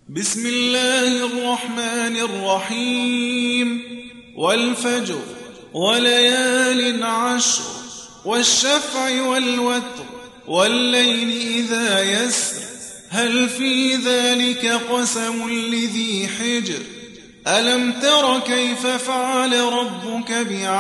بسم الله الرحمن الرحيم. والفجر وليال عشر والشفع والوتر والليل إذا يسر هل في ذلك قسم لذي حجر ألم تر كيف فعل ربك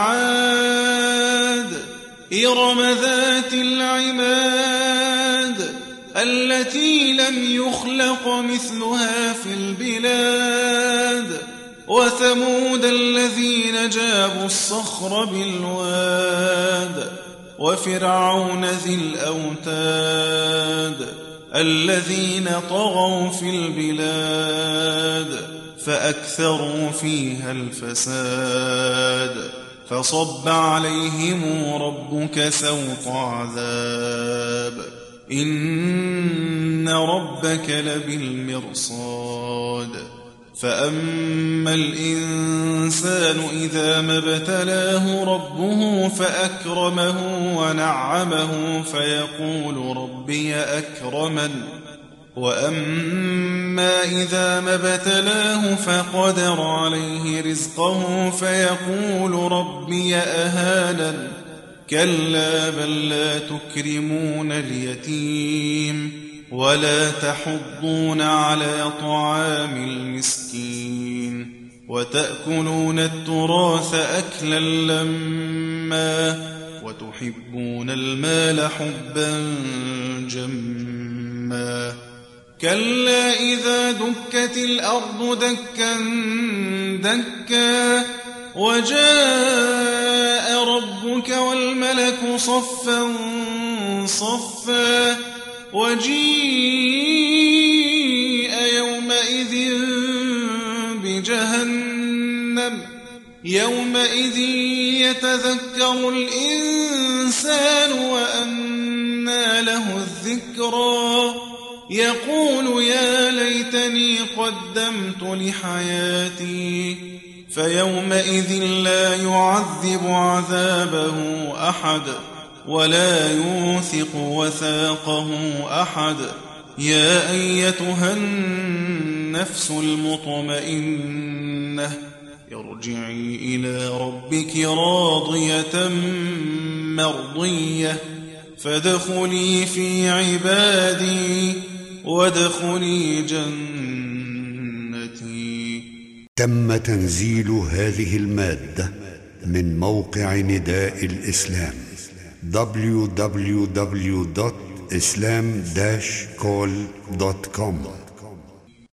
بعاد إرم ذات العماد التي لم يخلق مثلها في البلاد وثمود الذين جابوا الصخر بالواد وفرعون ذي الأوتاد الذين طغوا في البلاد فأكثروا فيها الفساد فصب عليهم ربك سوط عذاب إن ربك لبالمرصاد فأما الإنسان إذا ما ابتلاه ربه فأكرمه ونعمه فيقول ربي أكرمن وأما إذا ما ابتلاه فقدر عليه رزقه فيقول ربي أهانن كلا بل لا تكرمون اليتيم ولا تحضون على طعام المسكين وتأكلون التراث أكلا لما وتحبون المال حبا جما كلا إذا دكت الأرض دكا دكا وجاء ربك والملك صفا صفا وجيء يومئذ بجهنم يومئذ يتذكر الإنسان وأنى له الذكرى يقول يا ليتني قدمت لحياتي فيومئذ لا يعذب عذابه أحد ولا يوثق وثاقه أحد يا أيتها النفس المطمئنة ارجعي إلى ربك راضية مرضية فادخلي في عبادي وادخلي جنتي. تم تنزيل هذه المادة من موقع نداء الإسلام www.islam-call.com